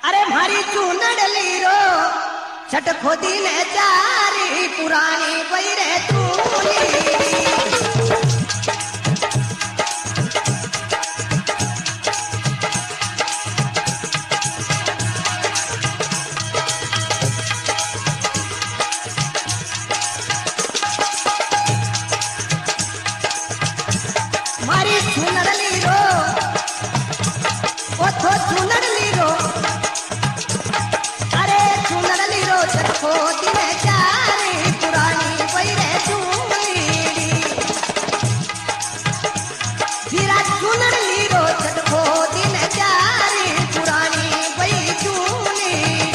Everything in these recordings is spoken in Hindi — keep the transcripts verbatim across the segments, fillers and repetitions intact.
अरे मारी चूनड़ लीरो छट खोदी ने चारी पुरानी बैरे चूली मारी चूनड़ लीरो ओ थो चूनड़ लीरो अरे चूनड़ लीरो छट खोदी ने चारी पुरानी बैरे चूली जीरा चूनड़ लीरो छट खोदी ने चारी पुरानी बैरी चूली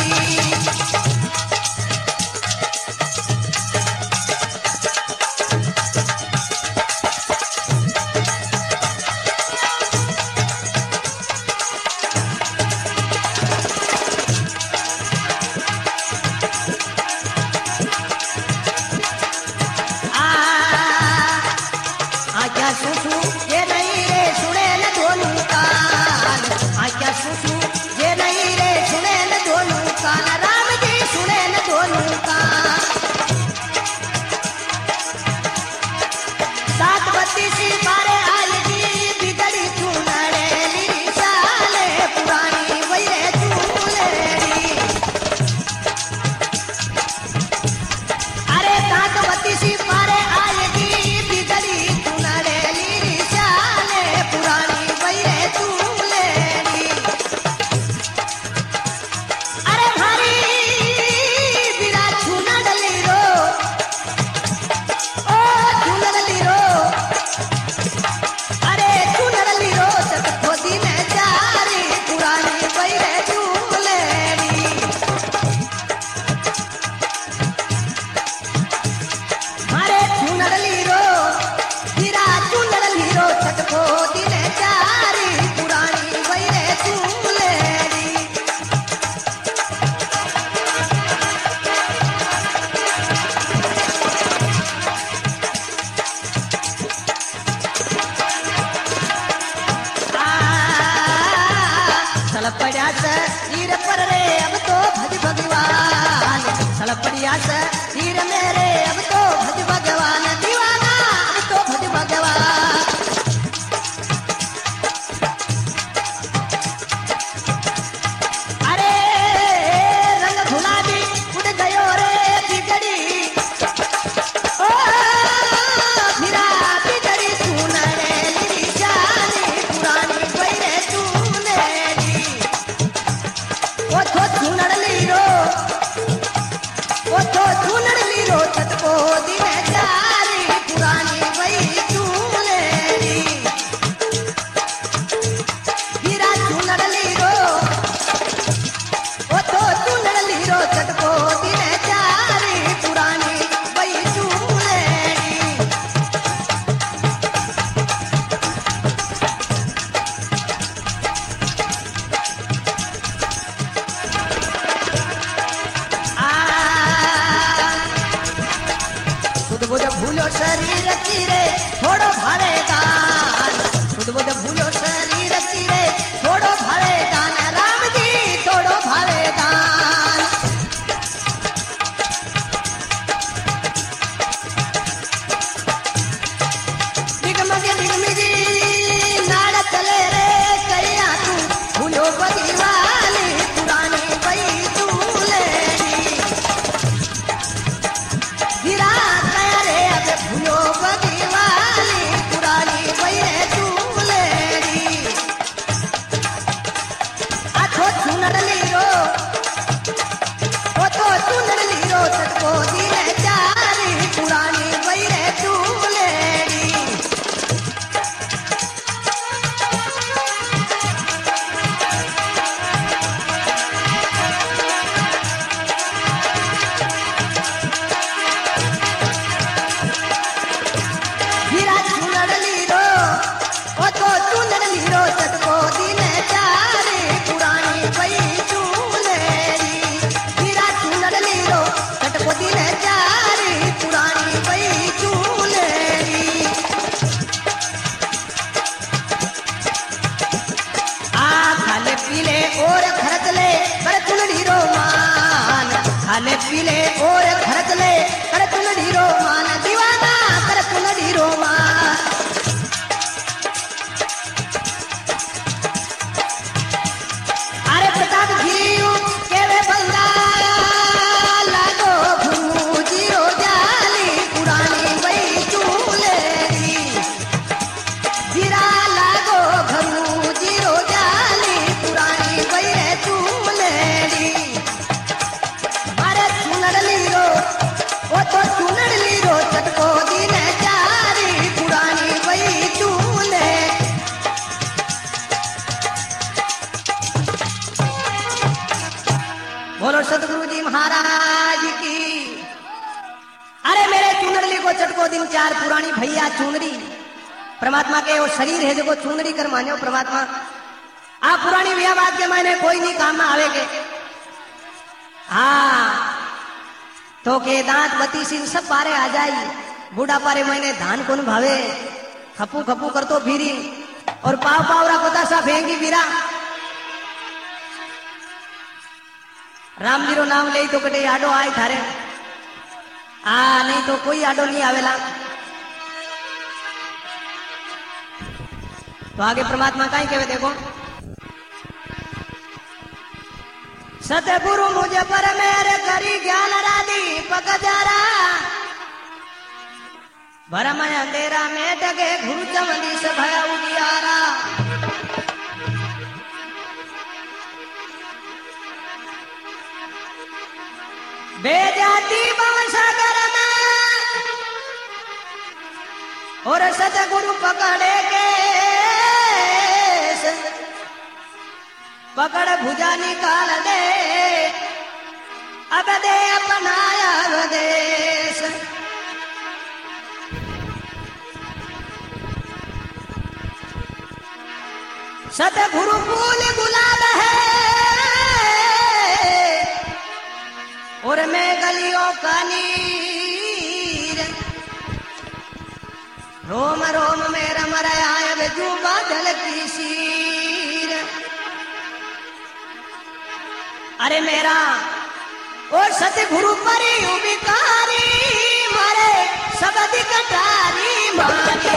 आज्ञा सुसु ये नहीं रे सुने न दोनों कान आज्ञा सुसु ये नहीं रे सुने न दोनों कान राम जी सुने न दोनों कान सात बत्तीस बारे आएगी बिगड़ी चूनड़े ली साले पुरानी बैरे चूलेरी अरे सात बत्तीस बारे आएगी बिगड़ी सलपड़िया से तीर पर रे अब तो भज भगवान सलपड़िया से तीर मेरे अब तो भज भगवान दीवाना अब तो भज भगवान अरे रंग गुलाबी उड़ गयो रे बिगड़ी ओ फिरा बिगड़ी सुनरे ली जानी पुरानी बैरे चूलेरी ओ थो चूनड़ लीरो ओ थो चूनड़ लीरो छटको दिने चारी पुरानी बैरी चूलेरी हीरा चूनड़ लीरो ओ थो चूनड़ लीरो छटको दिने चारी पुरानी बैरी चूलेरी चुनड़ी रो मान खाले पीले और खर्च ले कर चुनड़ी रो मान दीवाना कर चुनड़ी रो मान अरे प्रताप घिरियो केवे बंदा लागो भूजी रो जाली पुरानी वही चूलेरी गिरा लागो भूजी रो जाली पुरानी वही चूलेरी अरे चुनड़ली रो वो तो चुनड़ली रो चटको दिन चारी पुरानी वही चूले बोलो सतगुरु जी महाराज की। अरे मेरे चुनड़ली को चटको दिन चार पुरानी भैया चुनरी परमात्मा के वो शरीर है जो चुनरी कर मान्यो परमात्मा आ पुरानी भैया बात के मैंने कोई नहीं काम में आवेगे हाँ तो के दांत बती सिंह सब पारे आ जाई बूढ़ा पारे मैंने धान कौन भावे खपू खपू कर तो भीरी और पाव पावरा कोता सा फेंगी बीरा राम जी रो नाम ले तो कटे आडो आए थारे आ नहीं तो कोई आडो नहीं आवेला तो आगे परमात्मा का ही कहवे देखो सतगुरु मुझे पर मेरे करी ज्ञान राधी पकजारा भरम अंधेरा में डगे गुरु चमनी से भया उजियारा बेजाती सागर में और सतगुरु पकड़े के पकड़ भुजा निकाल दे अब दे अपनाया देश सतगुरु फूल गुलाब है और मैं गलियों का नीर रोम रोम में रम रहा है बेजू बादल की शीर अरे मेरा ओ सतगुरु परी उबिकारी मारे सबद कटारी मारी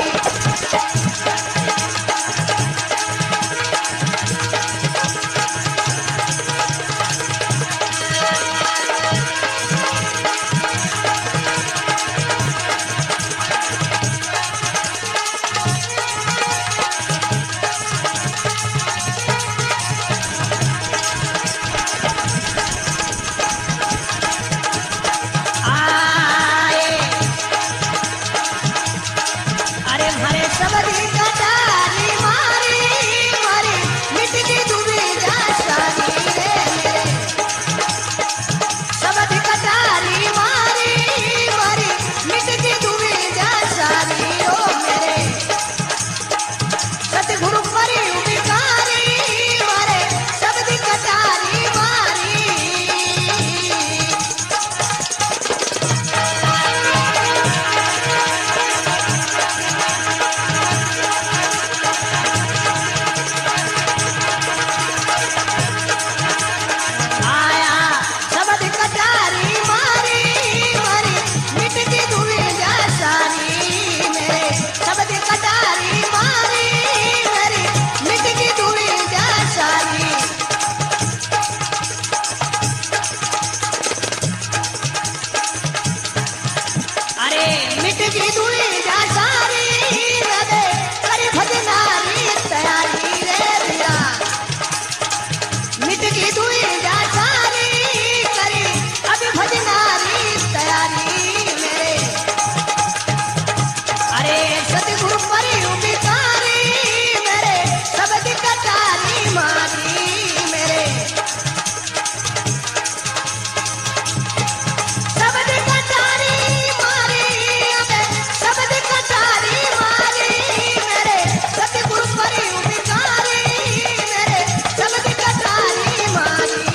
मारी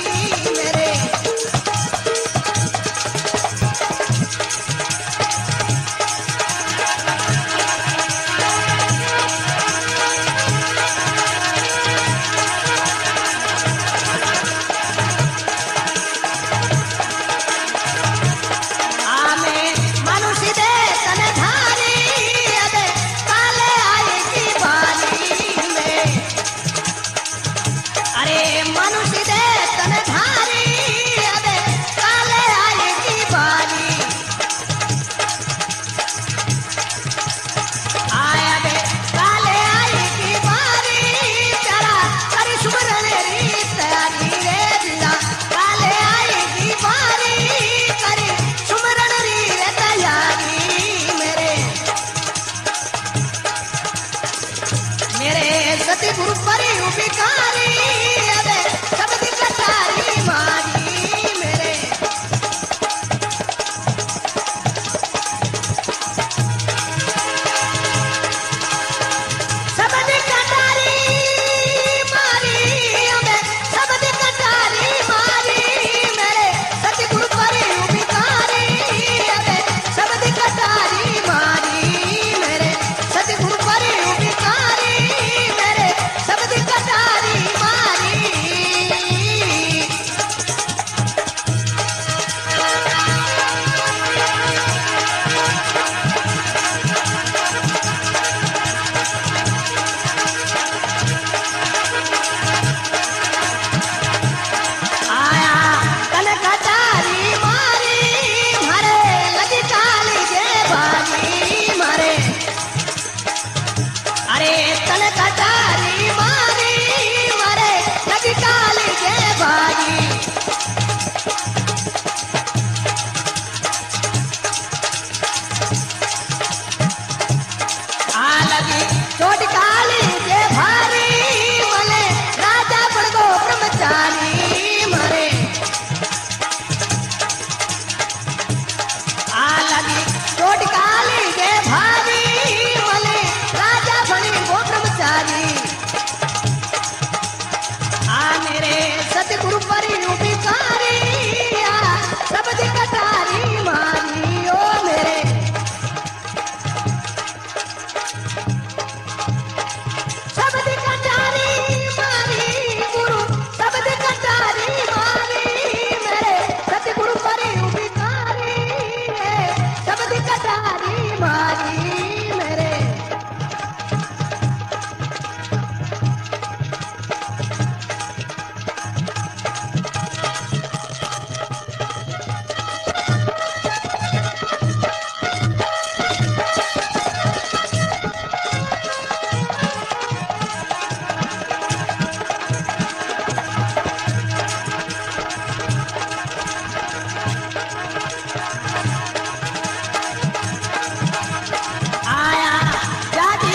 मानुष